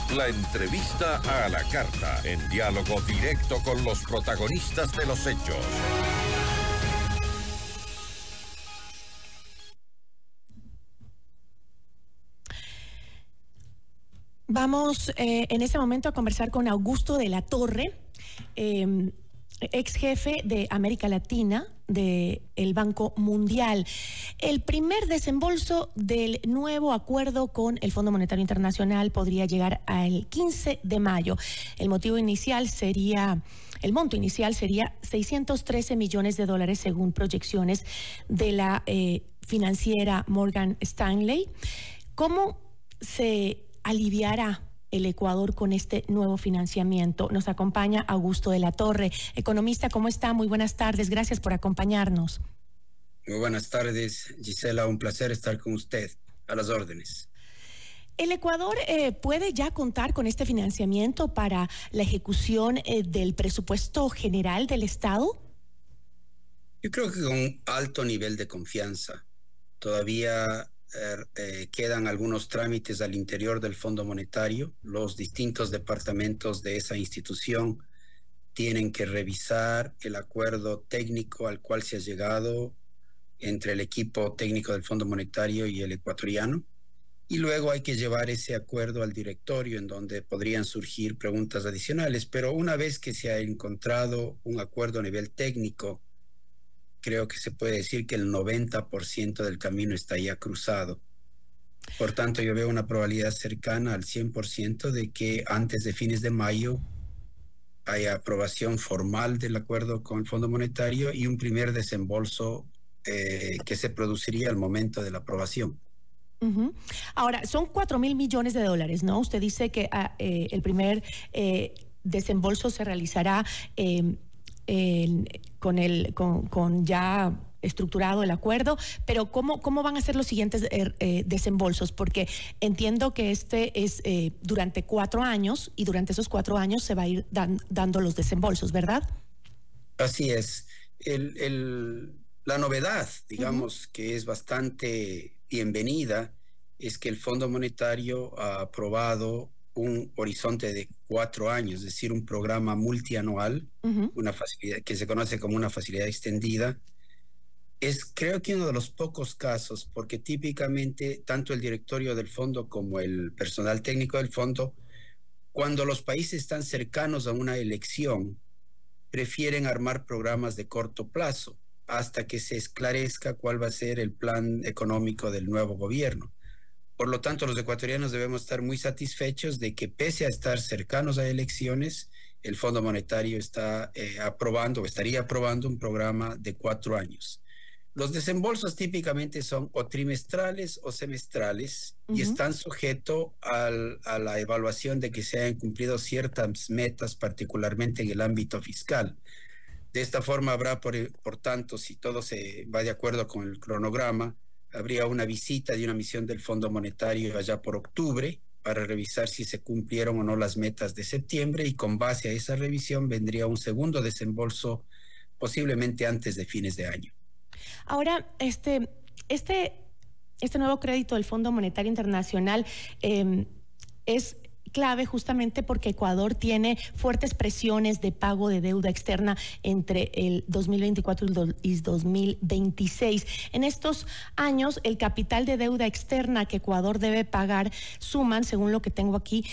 La entrevista a la carta, en diálogo directo con los protagonistas de los hechos. Vamos en este momento a conversar con Augusto de la Torre, ex jefe de América Latina del Banco Mundial. El primer desembolso del nuevo acuerdo con el Fondo Monetario Internacional podría llegar al 15 de mayo. El monto inicial sería 613 millones de dólares según proyecciones de la financiera Morgan Stanley. ¿Cómo se aliviará el Ecuador con este nuevo financiamiento? Nos acompaña Augusto de la Torre, economista. ¿Cómo está? Muy buenas tardes. Gracias por acompañarnos. Muy buenas tardes, Gisela. Un placer estar con usted. A las órdenes. ¿El Ecuador puede ya contar con este financiamiento para la ejecución del presupuesto general del Estado? Yo creo que con un alto nivel de confianza. Todavía quedan algunos trámites al interior del Fondo Monetario. Los distintos departamentos de esa institución tienen que revisar el acuerdo técnico al cual se ha llegado entre el equipo técnico del Fondo Monetario y el ecuatoriano. Y luego hay que llevar ese acuerdo al directorio, en donde podrían surgir preguntas adicionales. Pero una vez que se ha encontrado un acuerdo a nivel técnico, creo que se puede decir que el 90% del camino está ya cruzado. Por tanto, yo veo una probabilidad cercana al 100% de que antes de fines de mayo haya aprobación formal del acuerdo con el Fondo Monetario y un primer desembolso que se produciría al momento de la aprobación. Uh-huh. Ahora, son 4.000 millones de dólares, ¿no? Usted dice que el primer desembolso se realizará con ya estructurado el acuerdo, pero ¿cómo van a ser los siguientes desembolsos? Porque entiendo que este es durante 4 años y durante esos 4 años se va a ir dando los desembolsos, ¿verdad? Así es. La novedad, digamos, que es bastante bienvenida, es que el Fondo Monetario ha aprobado un horizonte de 4 años, es decir, un programa multianual, una facilidad que se conoce como una facilidad extendida. Es, creo que, uno de los pocos casos, porque típicamente tanto el directorio del fondo como el personal técnico del fondo, cuando los países están cercanos a una elección, prefieren armar programas de corto plazo hasta que se esclarezca cuál va a ser el plan económico del nuevo gobierno. Por lo tanto, los ecuatorianos debemos estar muy satisfechos de que, pese a estar cercanos a elecciones, el Fondo Monetario está estaría aprobando un programa de 4 años. Los desembolsos típicamente son o trimestrales o semestrales y están sujetos a la evaluación de que se hayan cumplido ciertas metas, particularmente en el ámbito fiscal. De esta forma habrá, por tanto, si todo se va de acuerdo con el cronograma, habría una visita de una misión del Fondo Monetario allá por octubre para revisar si se cumplieron o no las metas de septiembre, y con base a esa revisión vendría un segundo desembolso posiblemente antes de fines de año. Ahora, este nuevo crédito del Fondo Monetario Internacional es clave justamente porque Ecuador tiene fuertes presiones de pago de deuda externa entre el 2024 y 2026. En estos años, el capital de deuda externa que Ecuador debe pagar suman, según lo que tengo aquí,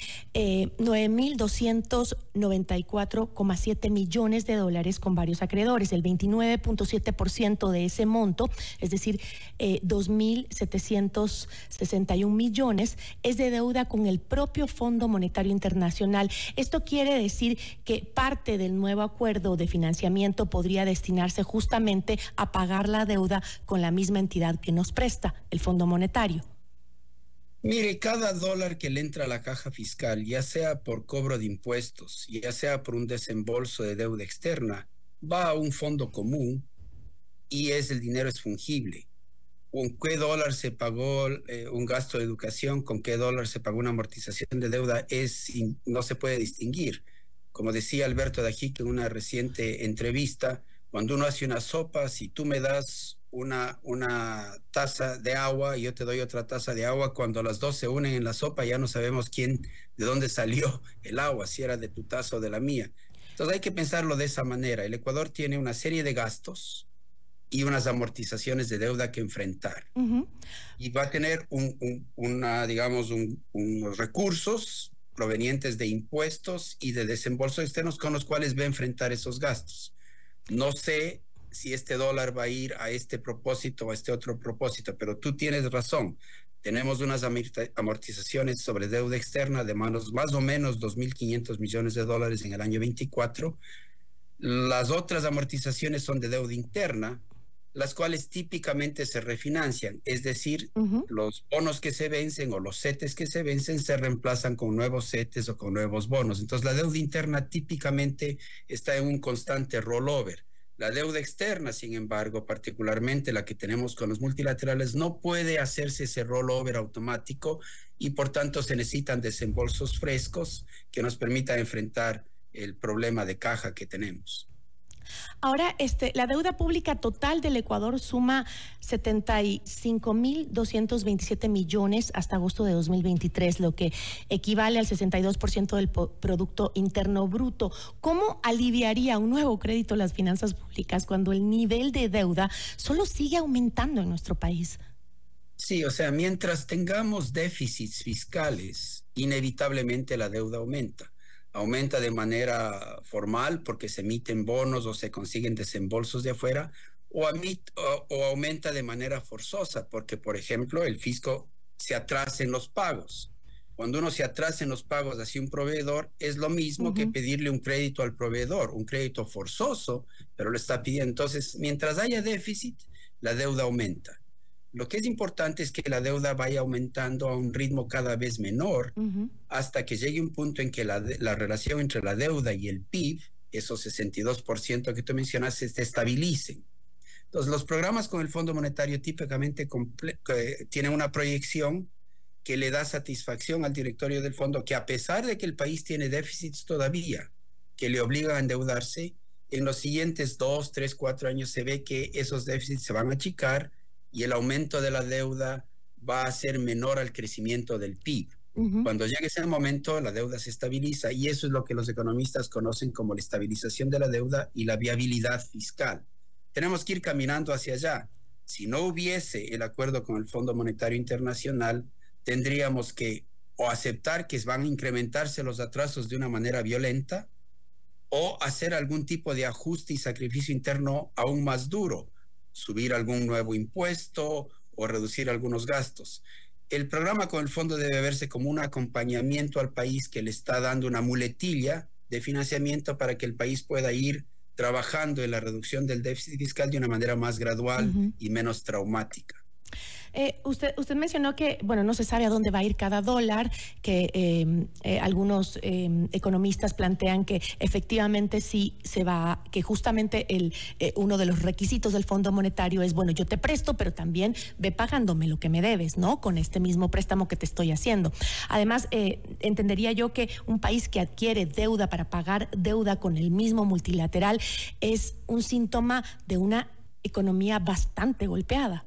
9.294,7 millones de dólares con varios acreedores. El 29.7% de ese monto, es decir, 2.761 millones, es de deuda con el propio Fondo Monetario Internacional. Esto quiere decir que parte del nuevo acuerdo de financiamiento podría destinarse justamente a pagar la deuda con la misma entidad que nos presta, el Fondo Monetario. Mire, cada dólar que le entra a la caja fiscal, ya sea por cobro de impuestos, ya sea por un desembolso de deuda externa, va a un fondo común y el dinero es fungible. ¿Con qué dólar se pagó un gasto de educación? ¿Con qué dólar se pagó una amortización de deuda? No se puede distinguir. Como decía Alberto Dajic en una reciente entrevista, cuando uno hace una sopa, si tú me das una taza de agua y yo te doy otra taza de agua, cuando las dos se unen en la sopa ya no sabemos de dónde salió el agua, si era de tu taza o de la mía. Entonces hay que pensarlo de esa manera. El Ecuador tiene una serie de gastos y unas amortizaciones de deuda que enfrentar. Y va a tener unos recursos provenientes de impuestos y de desembolsos externos con los cuales va a enfrentar esos gastos. No sé si este dólar va a ir a este propósito o a este otro propósito, pero tú tienes razón. Tenemos unas amortizaciones sobre deuda externa de más o menos 2.500 millones de dólares en el año 24. Las otras amortizaciones son de deuda interna, las cuales típicamente se refinancian, es decir, los bonos que se vencen o los CETES que se vencen se reemplazan con nuevos CETES o con nuevos bonos. Entonces la deuda interna típicamente está en un constante rollover. La deuda externa, sin embargo, particularmente la que tenemos con los multilaterales, no puede hacerse ese rollover automático y por tanto se necesitan desembolsos frescos que nos permitan enfrentar el problema de caja que tenemos. Ahora, la deuda pública total del Ecuador suma 75.227 millones hasta agosto de 2023, lo que equivale al 62% del Producto Interno Bruto. ¿Cómo aliviaría un nuevo crédito las finanzas públicas cuando el nivel de deuda solo sigue aumentando en nuestro país? Sí, o sea, mientras tengamos déficits fiscales, inevitablemente la deuda aumenta. Aumenta de manera formal porque se emiten bonos o se consiguen desembolsos de afuera, o aumenta de manera forzosa porque, por ejemplo, el fisco se atrasa en los pagos. Cuando uno se atrasa en los pagos hacia un proveedor, es lo mismo que pedirle un crédito al proveedor, un crédito forzoso, pero lo está pidiendo. Entonces, mientras haya déficit, la deuda aumenta. Lo que es importante es que la deuda vaya aumentando a un ritmo cada vez menor hasta que llegue un punto en que la relación entre la deuda y el PIB, esos 62% que tú mencionaste, se estabilicen. Entonces, los programas con el Fondo Monetario típicamente tienen una proyección que le da satisfacción al directorio del fondo, que a pesar de que el país tiene déficits todavía, que le obligan a endeudarse, en los siguientes 2, 3, 4 años se ve que esos déficits se van a achicar y el aumento de la deuda va a ser menor al crecimiento del PIB. Cuando llegue ese momento, la deuda se estabiliza y eso es lo que los economistas conocen como la estabilización de la deuda y la viabilidad fiscal. Tenemos que ir caminando hacia allá. Si no hubiese el acuerdo con el Fondo Monetario Internacional, tendríamos que o aceptar que van a incrementarse los atrasos de una manera violenta o hacer algún tipo de ajuste y sacrificio interno aún más duro, subir algún nuevo impuesto o reducir algunos gastos. El programa con el fondo debe verse como un acompañamiento al país que le está dando una muletilla de financiamiento para que el país pueda ir trabajando en la reducción del déficit fiscal de una manera más gradual y menos traumática. Usted mencionó que, bueno, no se sabe a dónde va a ir cada dólar, que algunos economistas plantean que efectivamente sí se va, que justamente uno de los requisitos del Fondo Monetario es, bueno, yo te presto, pero también ve pagándome lo que me debes, ¿no? Con este mismo préstamo que te estoy haciendo. Además, entendería yo que un país que adquiere deuda para pagar deuda con el mismo multilateral es un síntoma de una economía bastante golpeada.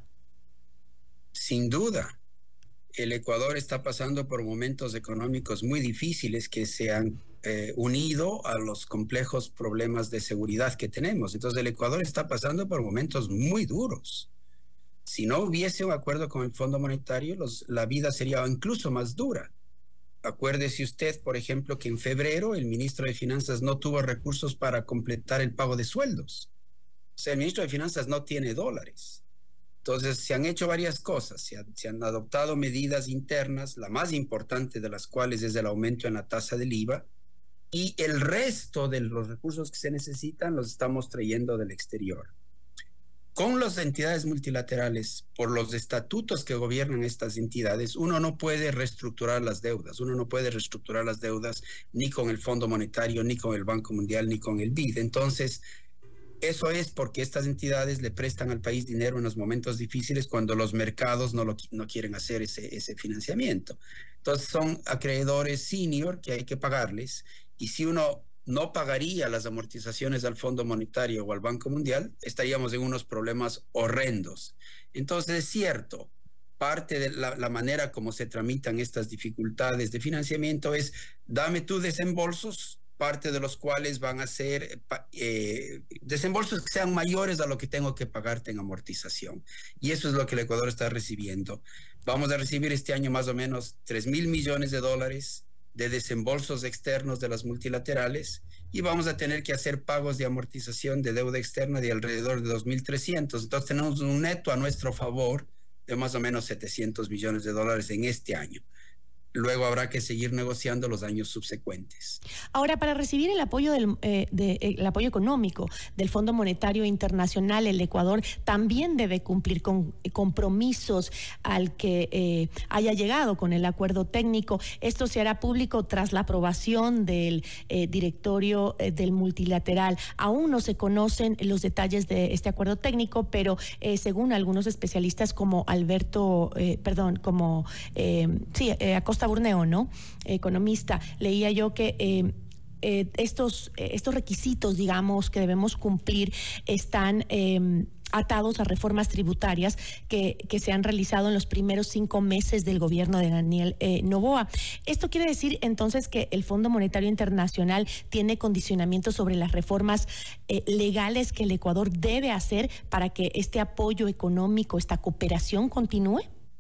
Sin duda, el Ecuador está pasando por momentos económicos muy difíciles que se han unido a los complejos problemas de seguridad que tenemos. Entonces, el Ecuador está pasando por momentos muy duros. Si no hubiese un acuerdo con el Fondo Monetario, la vida sería incluso más dura. Acuérdese usted, por ejemplo, que en febrero el ministro de Finanzas no tuvo recursos para completar el pago de sueldos. O sea, el ministro de Finanzas no tiene dólares. Entonces, se han hecho varias cosas, se han adoptado medidas internas, la más importante de las cuales es el aumento en la tasa del IVA, y el resto de los recursos que se necesitan los estamos trayendo del exterior. Con las entidades multilaterales, por los estatutos que gobiernan estas entidades, uno no puede reestructurar las deudas. Uno no puede reestructurar las deudas ni con el Fondo Monetario, ni con el Banco Mundial, ni con el BID. Entonces, eso es porque estas entidades le prestan al país dinero en los momentos difíciles cuando los mercados no quieren hacer ese financiamiento. Entonces son acreedores senior que hay que pagarles y si uno no pagaría las amortizaciones al Fondo Monetario o al Banco Mundial, estaríamos en unos problemas horrendos. Entonces, es cierto, parte de la manera como se tramitan estas dificultades de financiamiento es, dame tus desembolsos, parte de los cuales van a ser desembolsos que sean mayores a lo que tengo que pagarte en amortización. Y eso es lo que el Ecuador está recibiendo. Vamos a recibir este año más o menos 3.000 millones de dólares de desembolsos externos de las multilaterales y vamos a tener que hacer pagos de amortización de deuda externa de alrededor de 2.300. Entonces tenemos un neto a nuestro favor de más o menos 700 millones de dólares en este año. Luego habrá que seguir negociando los años subsecuentes. Ahora, para recibir el apoyo el apoyo económico del Fondo Monetario Internacional, el Ecuador también debe cumplir con compromisos al que haya llegado con el acuerdo técnico. Esto se hará público tras la aprobación del directorio del multilateral. Aún no se conocen los detalles de este acuerdo técnico, pero según algunos especialistas como Acosta Burneo, ¿no? Economista, leía yo que estos requisitos, digamos, que debemos cumplir están atados a reformas tributarias que se han realizado en los primeros 5 meses del gobierno de Daniel Noboa. Esto quiere decir entonces que el Fondo Monetario Internacional tiene condicionamientos sobre las reformas legales que el Ecuador debe hacer para que este apoyo económico, esta cooperación continúe.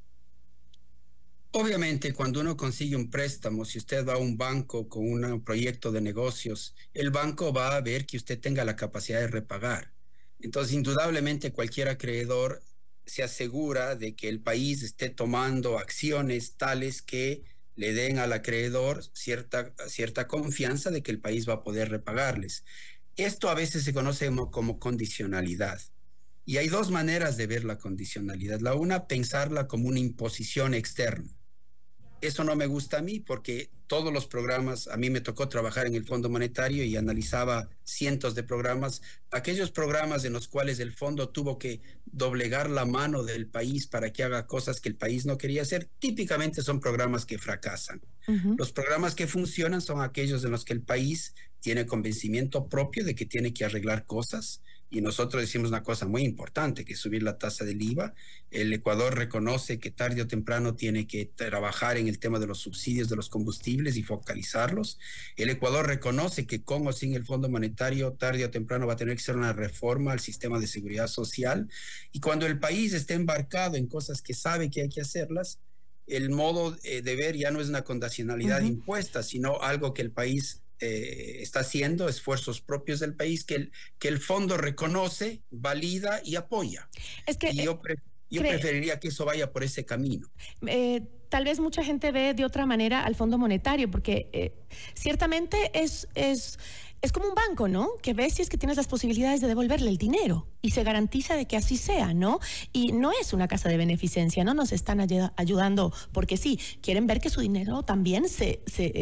Obviamente, cuando uno consigue un préstamo, si usted va a un banco con un proyecto de negocios, el banco va a ver que usted tenga la capacidad de repagar. Entonces, indudablemente, cualquier acreedor se asegura de que el país esté tomando acciones tales que le den al acreedor cierta confianza de que el país va a poder repagarles. Esto a veces se conoce como condicionalidad. Y hay 2 maneras de ver la condicionalidad. La una, pensarla como una imposición externa. Eso no me gusta a mí porque todos los programas, a mí me tocó trabajar en el Fondo Monetario y analizaba cientos de programas, aquellos programas en los cuales el fondo tuvo que doblegar la mano del país para que haga cosas que el país no quería hacer, típicamente son programas que fracasan. Los programas que funcionan son aquellos en los que el país tiene convencimiento propio de que tiene que arreglar cosas. Y nosotros decimos una cosa muy importante, que es subir la tasa del IVA. El Ecuador reconoce que tarde o temprano tiene que trabajar en el tema de los subsidios de los combustibles y focalizarlos. El Ecuador reconoce que con o sin el Fondo Monetario, tarde o temprano va a tener que ser una reforma al sistema de seguridad social. Y cuando el país esté embarcado en cosas que sabe que hay que hacerlas, el modo de ver ya no es una condicionalidad impuesta, sino algo que el país está haciendo, esfuerzos propios del país que el fondo reconoce, valida y apoya. Es que, y yo preferiría que eso vaya por ese camino. Tal vez mucha gente ve de otra manera al Fondo Monetario, porque ciertamente es como un banco, ¿no? Que ves si es que tienes las posibilidades de devolverle el dinero y se garantiza de que así sea, ¿no? Y no es una casa de beneficencia, no nos están ayudando porque sí, quieren ver que su dinero también se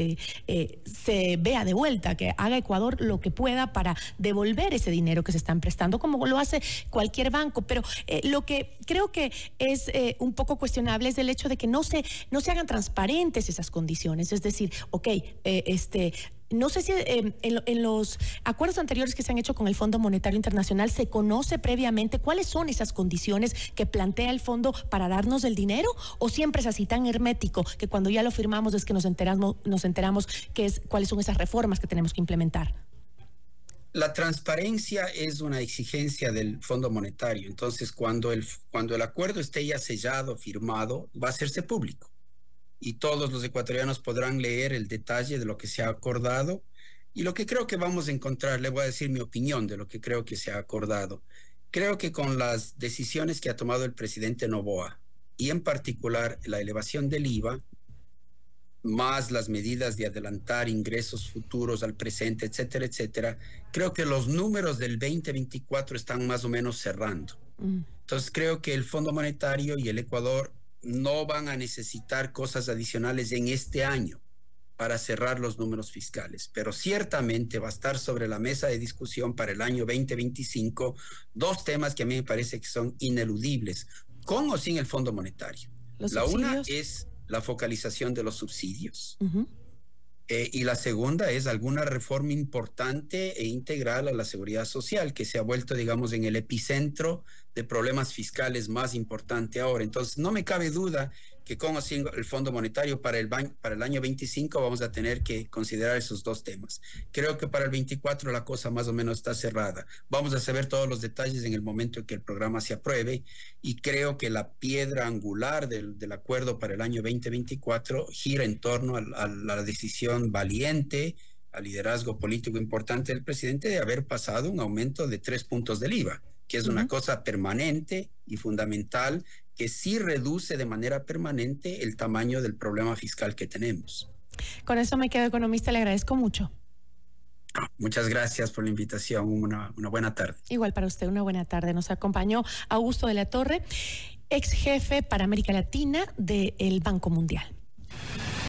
vea de vuelta, que haga Ecuador lo que pueda para devolver ese dinero que se están prestando, como lo hace cualquier banco. Pero lo que creo que es un poco cuestionable es el hecho de que no se hagan transparentes esas condiciones. Es decir, no sé si en los acuerdos anteriores que se han hecho con el Fondo Monetario Internacional se conoce previamente cuáles son esas condiciones que plantea el fondo para darnos el dinero, o siempre es así tan hermético que cuando ya lo firmamos es que nos enteramos cuáles son esas reformas que tenemos que implementar. La transparencia es una exigencia del Fondo Monetario. Entonces, cuando el acuerdo esté ya sellado, firmado, va a hacerse público. Y todos los ecuatorianos podrán leer el detalle de lo que se ha acordado y lo que creo que vamos a encontrar. Le voy a decir mi opinión de lo que creo que se ha acordado. Creo que con las decisiones que ha tomado el presidente Noboa y en particular la elevación del IVA, más las medidas de adelantar ingresos futuros al presente, etcétera, etcétera, creo que los números del 2024 están más o menos cerrando. Entonces creo que el Fondo Monetario y el Ecuador no van a necesitar cosas adicionales en este año para cerrar los números fiscales, pero ciertamente va a estar sobre la mesa de discusión para el año 2025 2 temas que a mí me parece que son ineludibles, con o sin el Fondo Monetario. La una es la focalización de los subsidios. Y la segunda es alguna reforma importante e integral a la seguridad social, que se ha vuelto, digamos, en el epicentro de problemas fiscales más importante ahora. Entonces, no me cabe duda que con el Fondo Monetario para el año 25 vamos a tener que considerar esos dos temas. Creo que para el 24 la cosa más o menos está cerrada. Vamos a saber todos los detalles en el momento en que el programa se apruebe, y creo que la piedra angular del acuerdo para el año 2024 gira en torno a la decisión valiente, al liderazgo político importante del presidente de haber pasado un aumento de 3 puntos del IVA, que es una cosa permanente y fundamental, que sí reduce de manera permanente el tamaño del problema fiscal que tenemos. Con eso me quedo, economista, le agradezco mucho. Muchas gracias por la invitación, una buena tarde. Igual para usted, una buena tarde. Nos acompañó Augusto de la Torre, ex jefe para América Latina del Banco Mundial.